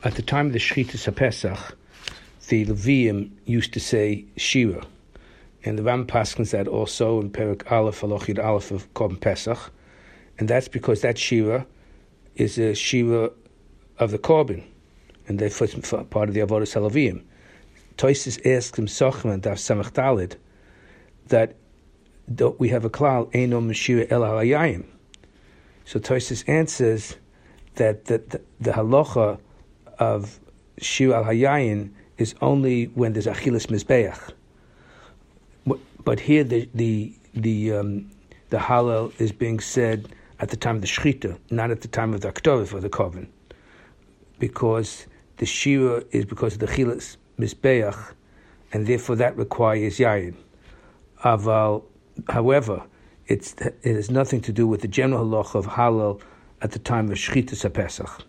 At the time of the Shchitas HaPesach, the Leviim used to say Shira. And the Ram paskins that also in Perek Aleph, Alochid Aleph of Korban Pesach. And that's because that Shira is a Shira of the Korban. And therefore it's part of the Avodas HaLeviim. Tosis asks him, Sochman, Daf Samach Dalid, that we have a klal, Eino Meshira El HaYayim. So Tosis answers that the halacha of Shira Al Hayayin is only when there's Achilas Mizbeach. But here the Hallel is being said at the time of the Shechita, not at the time of the Aktorif or the Korban, because the Shira is because of the Achilas Mizbeach, and therefore that requires Yayin. However, it has nothing to do with the general halacha of Hallel at the time of Shchitas HaPesach.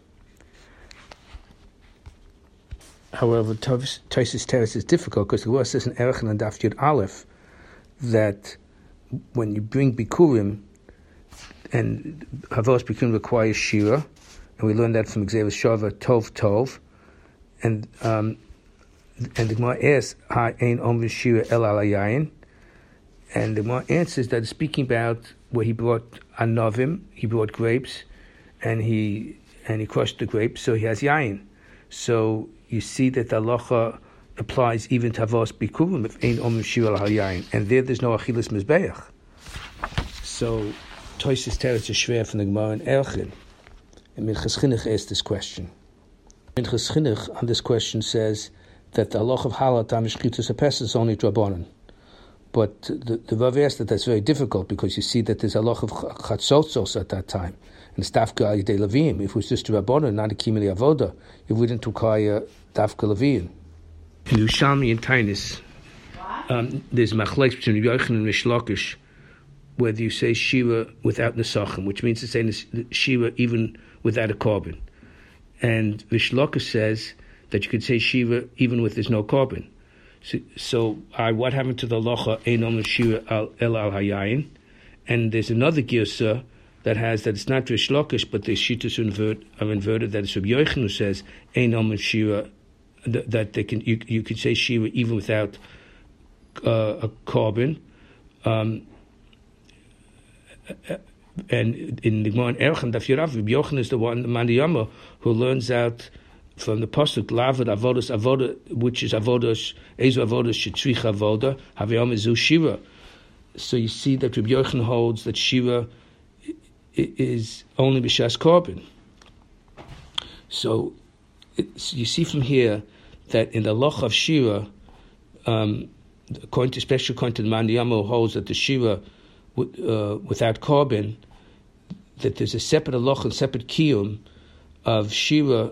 However, Tosis Teres is difficult because the Gemara says in Erech and Daf Yud Aleph that when you bring Bikurim, and Havos Bikurim requires Shira, and we learned that from Xavier Shava Tov, and the Gemara asks, Ha Ein Omer Shira El Al Hayayin, and the Gemara answers that it's speaking about where he brought Anovim, he brought grapes, and he crushed the grapes, so he has Yayin. So you see that the halacha applies even to Havos Bikurim if Ein Omer Shira Al Hayayin, and there's no Achilas Mizbeach. So Tosis Teretz is shver from the Gemara in Erchin. And Minchas Chinuch asked this question. Minchas Chinuch on this question says that the halacha of Hallel Tam Shchitas HaPesach is only Drabanan. But the Rav asked that that's very difficult because you see that there's a halacha of Chatzotzos at that time. And it's Dafka Al Yidei Levim. If it was just a Rabbanan, not a Kimeli Avoda, it wouldn't require Dafka Levim. In Yerushalmi and Tainis, there's machlekes between Yochanan and Rish Lakish, whether you say Shira without Nesachim, which means to say Shira even without a korban. And Rish Lakish says that you could say Shira even with there's no korban. So what happened to the halacha Ein Omer Shira El Al Hayayin? And there's another girsa that has that it's not Rish Lakish, but the Shittas are inverted. That it's Rabbi Yochanan who says Ein Omer Shira, that they can you could say Shira even without a korban. And in the Gemara Erchan Daf Yirav, Rabbi Yochanan is the one, the Mandiyama, who learns out from the pasuk Lavad Avoda, which is Avodas Ezu Avodas Shetzrich Avoda Havayom Ezu Shira. So you see that Rabbi Yochanan holds that Shira is only b'shas korban. So you see from here that in the loch of Shira, especially according to the Mandiyama, who holds that the Shira without korban, that there's a separate loch and separate kiyum of Shira.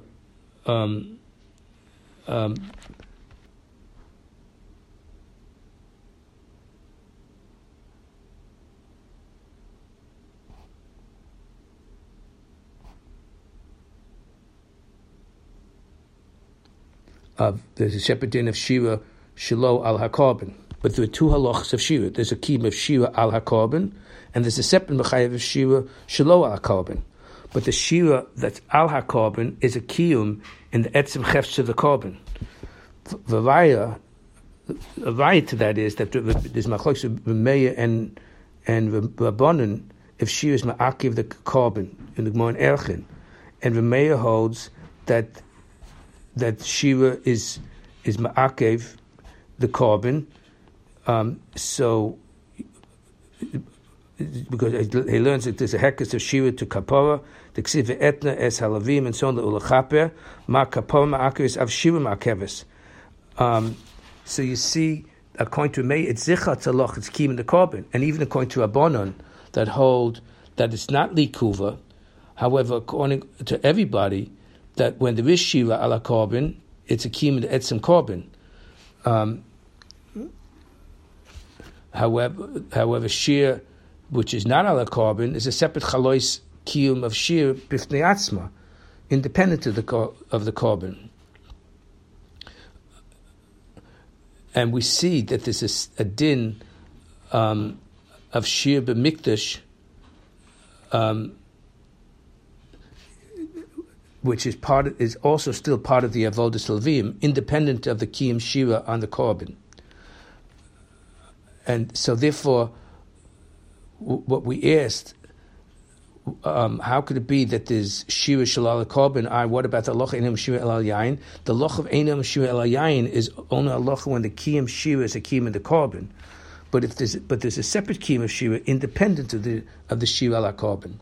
There's a separate din of Shira Shelo al HaKorban. But there are two halachas of Shira. There's a kiyum of Shira al HaKorban, and there's a separate mechayev of Shira Shelo al HaKorban. But the Shira that's al HaKorban is a kiyum in the etzem chefs of the korban. The raya to that is that there's machlokes of Meir and Rabbanan if Shira is ma'akiv the korban in the Gemara in Erchin, and Meir holds that Shira is ma'akiv the korban. So because he learns that there's a hekas of Shira to kapara, the ksiv etna es halavim and so on the ulachaper ma kapara ma'akeves av Shira ma'akeves. So you see, according to Meir, it's zicha tzaloch, it's kiyum in the korban, and even according to Rabbanan that hold that it's not likuva. However, according to everybody, that when there is Shira ala korban, it's a kiyum in the etzem korban. However, Shir, which is not ala korban, is a separate chalois kiyum of Shir b'fnei atzma, independent of the korban. And we see that this is a din of Shir b'mikdash which is also still part of the Avodas Levim, independent of the Kiyum Shira on the Korban. And so therefore, what we asked, how could it be that there's Shira Shalal Korban? What about the Loch Einam Shira El Yain? The Loch of Einam Shira El Yain is only a Loch when the Kiyum Shira is a Kiyum in the Korban. But there's a separate Kiyum of Shira independent of the Shira Al Korban.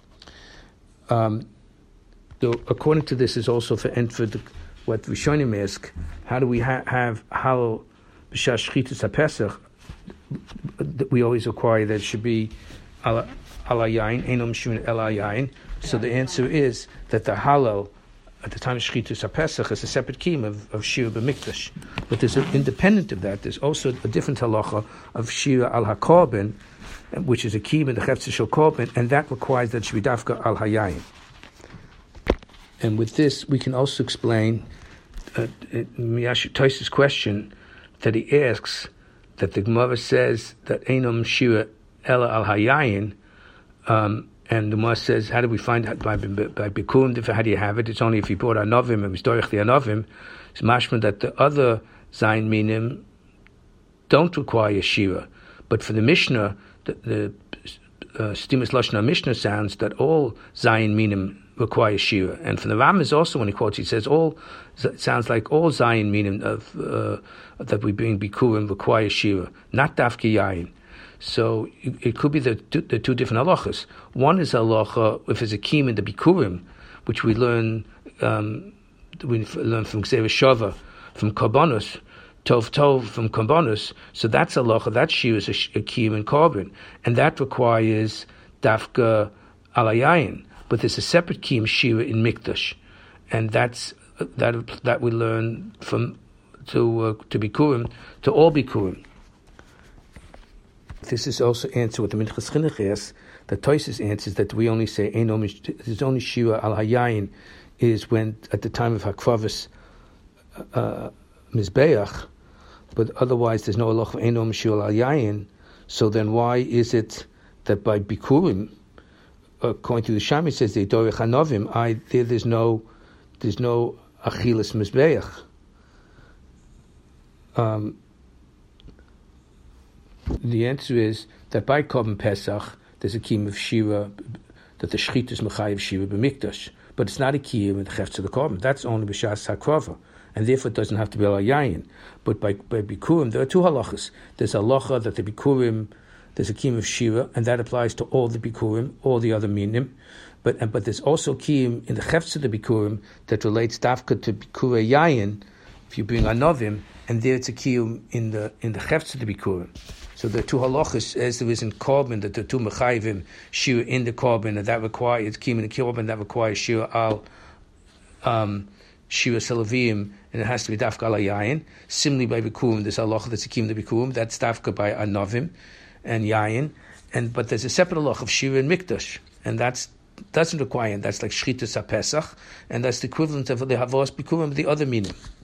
According to this, is also for what Rishonim ask: how do we have halal b'shas shchitus haPesach? We always require that it should be ala yain, einam shun el yain. So the answer is that the halal at the time of shchitus haPesach is a separate kiyum of shira b'mikdash. But there's independent of that. There's also a different halacha of shira al hakorban, which is a kiyum in the chefetz shel korban, and that requires that it should be dafka al hayayin. And with this, we can also explain Tos's question that he asks, that the Gemara says that Einam Shira Ela Al Hayayin, and the Gemara says, how do we find out by Bikurim? How do you have it? It's only if you brought Anovim and Misdoich the Anovim. It's mashma that the other Zayin Minim don't require Shira. But for the Mishnah, the Stimus Lashna Mishnah sounds that all Zayin Minim require Shira. And for the Ramaz also, when he quotes, he says it sounds like all Zayin Minim that we bring Bikurim require Shira, not Dafki Yayin. So it could be the two different halachas. One is halacha if it's a kiyum in the Bikurim, which we learn from Gzera Shava, from Korbanos, Tov from Korbanos. So that's halacha, that Shira is a kiyum in Korban, and that requires Dafka Alayayin. But there's a separate kiyum Shira in Mikdash, and that we learn from to Bikurim, to all Bikurim. This is also answer what the Minchas Chinuch asks. The Tosfos answers that we only say there's only Shira al Hayayin is when at the time of Hakravas Mizbeach, but otherwise there's no halach of Einom Shira al Hayayin. So then why is it that by Bikurim, according to the Shami, says they Dorech Hanovim, there's no Achilas Mizbeach. The answer is that by Korban Pesach there's a kiyum of Shira, that the Shechita is Mechayev Shira b'Mikdash, but it's not a kiyum in the Chefetz of the Korban. That's only b'Shas HaKrava, and therefore it doesn't have to be al Yayin. But by Bikurim there are two halachas. There's a halacha that the Bikurim there's a kiyum of Shira, and that applies to all the Bikurim, all the other minim. But there's also kiyum in the Chefetz of the Bikurim that relates dafka to Bikurei Yayin. If you bring Anovim, and there it's a kiyum in the Chefetz of the Bikurim. So the two halachas, as there is in Korban, that the two mechayvim shira in the Korban, and that requires kiyum in the Korban, that requires shira al shira salavim, and it has to be dafka al yayin. Similarly, by Bikurim, there's a halacha that's a kiyum in the Bikurim, that's dafka by Anovim and yayin, but there's a separate halacha of shira and Mikdash, and that's doesn't require, and that's like shchitas haPesach, and that's the equivalent of the havos Bikurim of the other minim.